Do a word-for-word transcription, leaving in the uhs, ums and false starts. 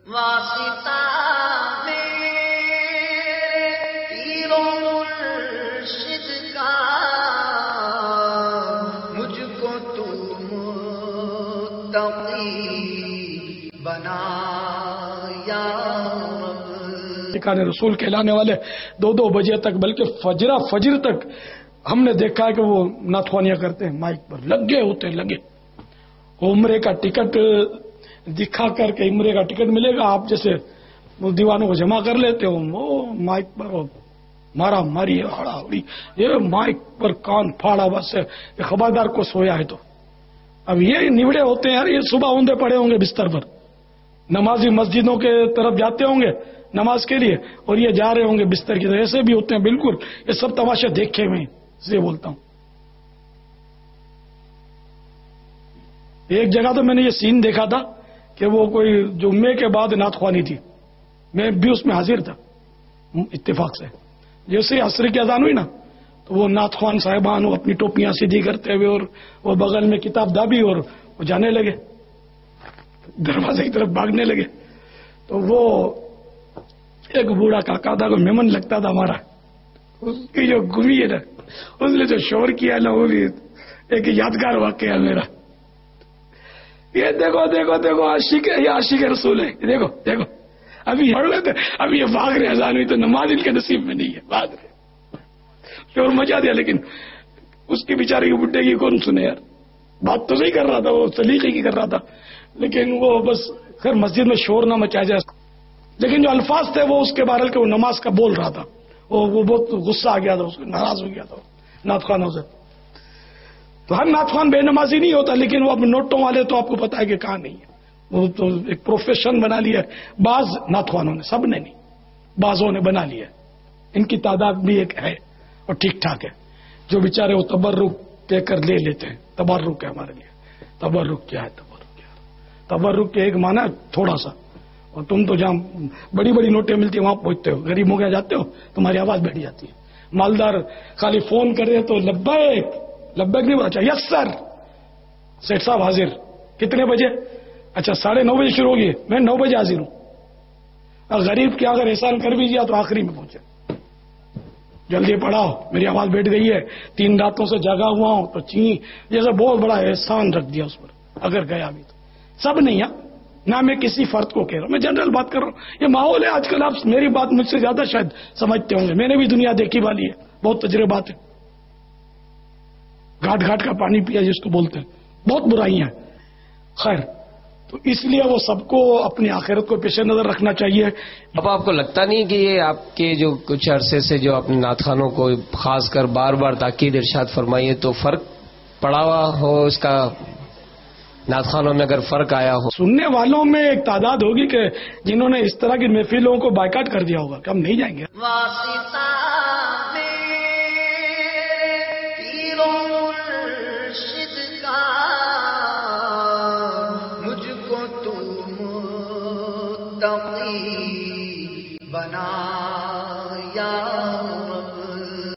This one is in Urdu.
واسطہ میرے پیر و مرشد کا مجھ کو تو متقی بنا یا رب۔ ٹھکانے رسول کہلانے والے دو دو بجے تک بلکہ فجرہ فجر تک ہم نے دیکھا ہے کہ وہ ناتخوانیاں کرتے ہیں، مائک پر لگے ہوتے ہیں لگے۔ عمرے کا ٹکٹ دکھا کر کے عمرے کا ٹکٹ ملے گا، آپ جیسے دیوانوں کو جمع کر لیتے ہو، وہ مائک پر مارا ماری ہڑا ہڑی، یہ مائک پر کان پھاڑا، بس یہ خبردار کو سویا ہے تو۔ اب یہ نوڑے ہوتے ہیں یار، یہ صبح اوندے پڑے ہوں گے بستر پر، نمازی مسجدوں کے طرف جاتے ہوں گے نماز کے لیے، اور یہ جا رہے ہوں گے بستر کی طرف، ایسے بھی ہوتے ہیں بالکل۔ یہ سب تماشے دیکھے ہوئے اس لیے بولتا ہوں۔ ایک جگہ تو میں نے یہ سین دیکھا تھا کہ وہ کوئی جمعے کے بعد نعت خوانی تھی، میں بھی اس میں حاضر تھا اتفاق سے۔ جیسے عصر کی اذان ہوئی نا تو وہ نعت خوان صاحبان وہ اپنی ٹوپیاں سیدھی کرتے ہوئے اور وہ بغل میں کتاب دابی اور وہ جانے لگے، دروازے کی طرف بھاگنے لگے۔ تو وہ ایک بوڑھا کاکا تھا، کو میمن لگتا تھا ہمارا، اس کی جو گمی ہے نا، اس نے جو شور کیا نا، وہ بھی ایک یادگار واقعہ میرا۔ یہ دیکھو دیکھو دیکھو عاشق ہے، یہ عاشق رسول ہے، دیکھو دیکھو ابھی پڑھ رہے تھے، ابھی یہ بھاگ رہے، اذان ہوئی تو نماز ان کے نصیب میں نہیں ہے، بھاگ رہے، شور مچا دیا۔ لیکن اس کی بیچارے کی بڈھے کی کون سنے یار، بات تو صحیح کر رہا تھا، وہ سلیقے کی کر رہا تھا، لیکن وہ بس خیر مسجد میں شور نہ مچا جائے۔ لیکن جو الفاظ تھے وہ اس کے بارے کہ وہ نماز کا بول رہا تھا، وہ وہ بہت غصہ آ گیا تھا، اس کو ناراض ہو گیا تھا نعت خوانوں سے۔ تو ہر نعت خوان بے نمازی نہیں ہوتا، لیکن وہ اب نوٹوں والے تو آپ کو پتا ہے کہ کہاں نہیں ہے، وہ تو ایک پروفیشن بنا لیا ہے۔ بعض نعت خوانوں نے، سب نے نہیں، بعضوں نے بنا لیا ہے، ان کی تعداد بھی ایک ہے اور ٹھیک ٹھاک ہے، جو بیچارے وہ تبرک کہہ کر لے لیتے ہیں۔ تبرک ہے ہمارے لیے، تبرک کیا ہے؟ تبرک کیا ہے؟ تبرک کے ایک معنی تھوڑا سا، اور تم تو جہاں بڑی بڑی نوٹیں ملتی ہیں وہاں پہنچتے ہو، غریبوں کے جاتے ہو تمہاری آواز بیٹھ جاتی ہے، مالدار خالی فون کرے تو لبیک لبیک نہیں، اچھا یس سر، سیٹ صاحب حاضر، کتنے بجے؟ اچھا ساڑھے نو بجے شروع ہوگی، میں نو بجے حاضر ہوں۔ اور غریب کیا اگر احسان کر بھی دیا تو آخری میں پہنچے، جلدی پڑھاؤ میری آواز بیٹھ گئی ہے، تین راتوں سے جاگا ہوا ہوں، تو چین جیسا بہت بڑا احسان رکھ دیا اس پر، اگر گیا بھی تو۔ سب نہیں ہے نہ، میں کسی فرد کو کہہ رہا ہوں، میں جنرل بات کر رہا ہوں، یہ ماحول ہے آج کل، آپ میری بات مجھ سے زیادہ شاید سمجھتے ہوں گے، میں نے بھی دنیا دیکھی والی ہے، بہت تجربات ہے، گھاٹ گھاٹ کا پانی پیا جس کو بولتے ہیں، بہت برائیاں ہیں۔ خیر تو اس لیے وہ سب کو اپنی آخرت کو پیش نظر رکھنا چاہیے۔ اب آپ کو لگتا نہیں کہ یہ آپ کے جو کچھ عرصے سے جو اپنے نعت خوانوں کو خاص کر بار بار تاکید ارشاد فرمائیے تو فرق پڑا ہوا ہو، اس کا نعت خوانوں میں اگر فرق آیا ہو؟ سننے والوں میں ایک تعداد ہوگی کہ جنہوں نے اس طرح کی محفلوں کو بائیکاٹ کر دیا ہوگا کہ ہم نہیں جائیں گے۔ واسطہ میرے پیر و مرشد کا مجھ کو تو متقی بنا